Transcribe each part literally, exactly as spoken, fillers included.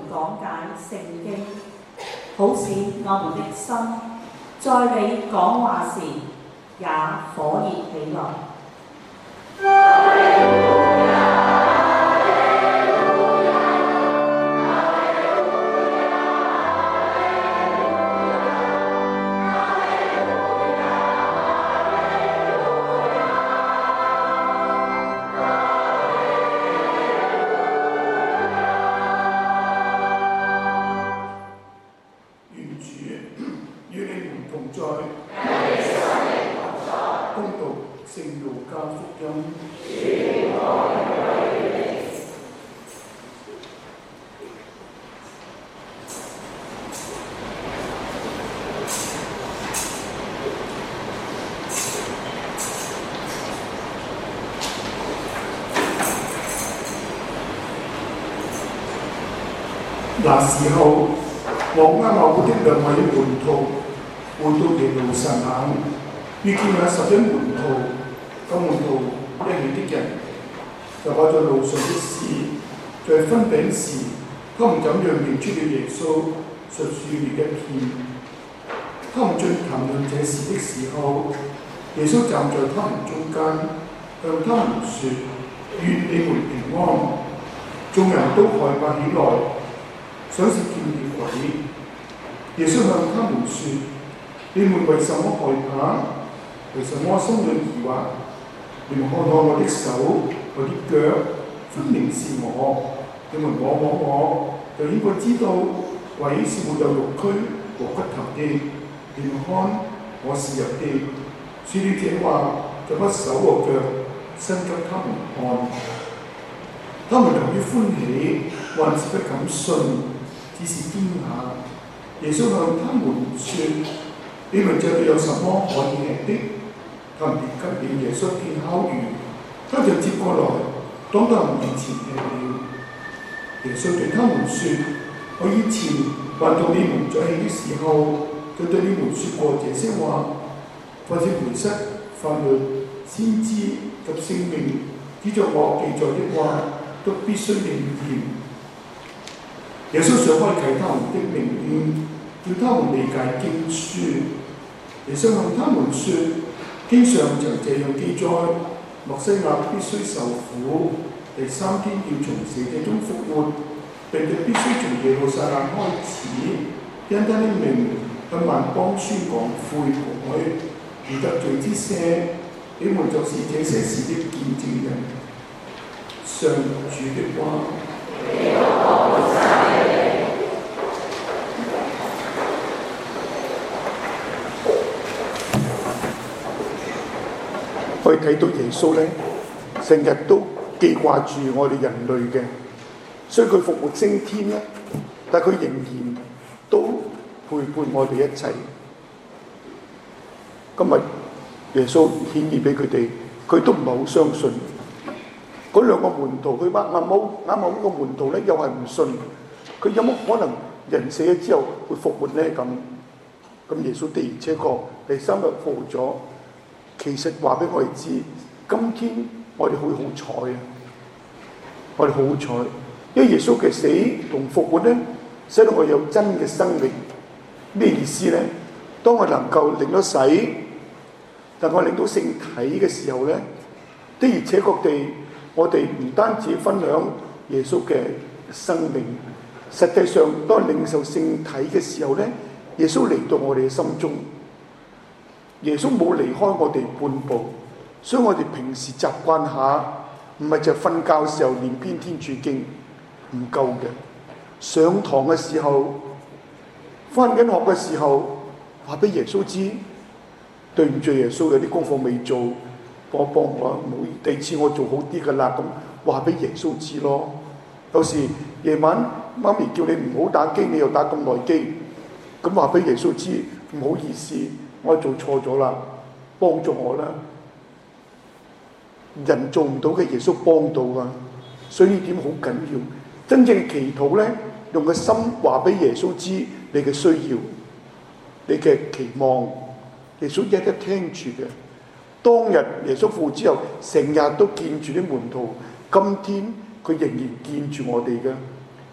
講解聖經，好使我們的心在你講話時也火熱起來。 那時候，和啱後的兩位門徒回到耶路撒冷，遇見那十一門徒，跟門徒一起的人，就把在路上的事，在分餅時，他們怎樣認出了耶穌，述說了一遍。他們正談論這事的時候，耶穌站在他們中間，向他們說：願你們平安！眾人都害怕起來，想是見了鬼。耶穌向他們說：你們為什麼害怕？為什麼心裏疑惑？你們看看我的手，我的腳，分明是我。你們摸摸我，就應該知道鬼是沒有肉軀和骨頭的。你們看，我是有的。說了這話，就把手和腳伸給他們看。他們由於歡喜，還是不敢信，只是驚訝。耶穌向他們說：你們這裏有什麼可以吃的？他們便給了耶穌片烤魚，他就接過來，當他們面前吃了。耶穌對他們說：我以前還同你們在一起的時候，就對你們說過這些話。或者梅瑟、法律、先知及聖命，依着我記載的話，都必須應驗。耶穌想開啟他們的明眼，叫他們理解經書。耶穌向他們說：經上曾這樣記載，默西亞必須受苦，第三天要從死者中復活，並且必須從耶路撒冷開始，因他的名向萬邦宣講悔改，而得罪之赦。你們就是這些事的見證人。上主的話。可以睇到耶穌咧，成日都記掛住我哋人類嘅，所以佢復活升天咧，但佢仍然都陪伴我哋一齊。今日耶穌顯現俾佢哋，佢都唔係好相信。嗰兩個門徒，佢話啱啱啱啱嗰個門徒咧，又係唔信。佢有冇可能人死咗之後會復活咧？咁咁耶穌的而且確第三日復活咗。其實話俾我哋知，今天我哋好好彩啊！我哋好好彩，因為耶穌嘅死同復活咧，使到我有真嘅生命。咩意思咧？當我能夠領到洗，能夠領到聖體嘅時候咧，的而且確地，我哋唔單止分享耶穌嘅生命，實際上當領受聖體嘅時候咧，耶穌嚟到我哋嘅心中。耶穌冇離開我哋半步，所以我哋平時習慣下，唔係就瞓覺嘅時候念篇天主經唔夠嘅。上堂嘅時候，返緊學嘅時候，話俾耶穌知，對唔住耶穌，有啲功課未做，幫幫我，冇第二次我做好啲㗎啦。咁話俾耶穌知咯。有時夜晚媽咪叫你唔好打機，你又打咁耐機，咁話俾耶穌知，唔好意思。我做錯咗啦，幫助我啦！人做唔到嘅，耶穌幫到啊！所以呢點好緊要。真正祈禱咧，用個心話俾耶穌知你嘅需要，你嘅期望，耶穌一一聽住嘅。當日耶穌復活之後，成日都見住啲門徒，今天佢仍然見住我哋嘅。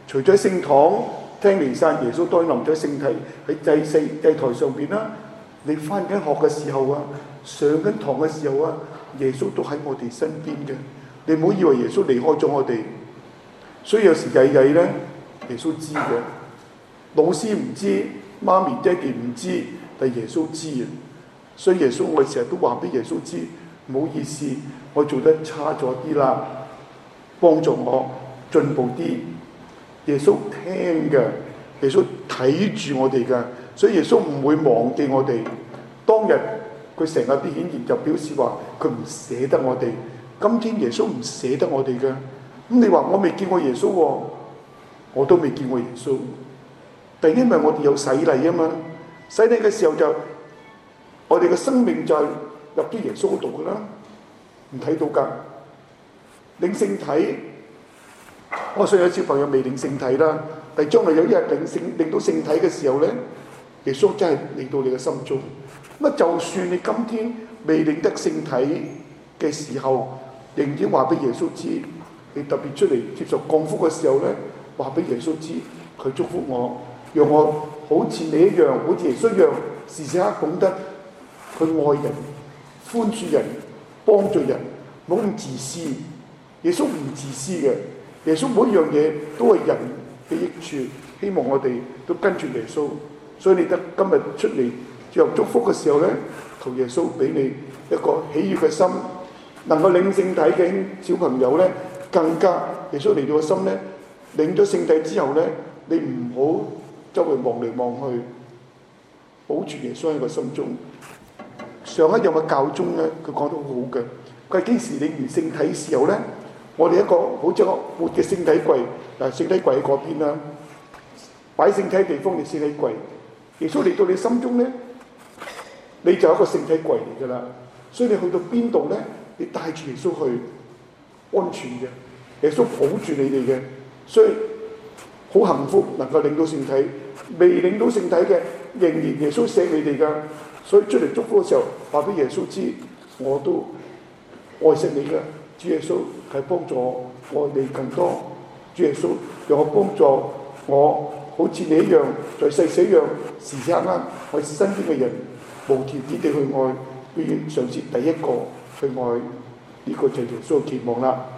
除咗聖堂聽彌撒，耶穌當然臨咗聖體喺祭祀祭台上邊啦。你翻緊學嘅時候啊，上緊堂嘅時候啊，耶穌都喺我哋身邊嘅。你唔好以為耶穌離開咗我哋，所以有時曳曳咧，耶穌知嘅。老師唔知，媽咪爹哋唔知，但耶穌知嘅。所以耶穌我哋成日都話俾耶穌知，唔好意思，我做得差咗啲啦，幫助我進步啲。耶穌聽嘅，耶穌睇住我哋嘅，所以耶穌唔會忘記我哋。當日佢成日啲顯現就表示話佢唔捨得我哋。今天耶穌唔捨得我哋嘅，咁你話我未見過耶穌喎，我都未見過耶穌。但因為我哋有洗禮啊嘛，洗禮嘅時候就我哋嘅生命就入咗耶穌度噶啦，唔睇到噶。領聖體，我相信有小朋友未領聖體啦，但係將來有一日領聖領到聖體嘅時候咧，耶穌真係嚟到你嘅心中。咁就算你今天未領得聖體嘅時候，仍然話俾耶穌知，你特別出嚟接受降福嘅時候咧，話俾耶穌知，佢祝福我，讓我好似你一樣，好似耶穌一樣，時時刻懂得去愛人、寬恕人、幫助人，冇咁自私。耶穌唔自私嘅，耶穌每一樣嘢都係人嘅益處，希望我哋都跟住耶穌。所以你得今日出嚟接受祝福嘅時候咧，求耶穌俾你一個喜悅嘅心。能夠領聖體嘅小朋友咧，更加耶穌嚟到個心咧，領咗聖體之後咧，你唔好周圍望嚟望去，保住耶穌喺個心中。上一任嘅教宗咧，佢講得好好嘅，佢係幾時領完聖體時候咧，我哋一個好似一個活嘅聖體櫃，嗱聖體櫃喺嗰邊啦，擺聖體地方嘅聖體櫃。耶穌嚟到你心中咧，你就有一個聖體櫃嚟㗎啦。所以你去到邊度咧？你帶住耶穌去，安全嘅，耶穌保住你哋嘅，所以好幸福能夠領到聖體。未領到聖體嘅，仍然耶穌錫你哋㗎。所以出嚟祝福嘅時候，話俾耶穌知，我都愛惜你㗎。主耶穌係幫助我愛你更多。主耶穌讓我幫助我，好似你一樣，在世死一樣，時時刻刻愛身邊嘅人，無條件地去愛，要嘗試第一個去愛，呢個就係耶穌嘅期望啦。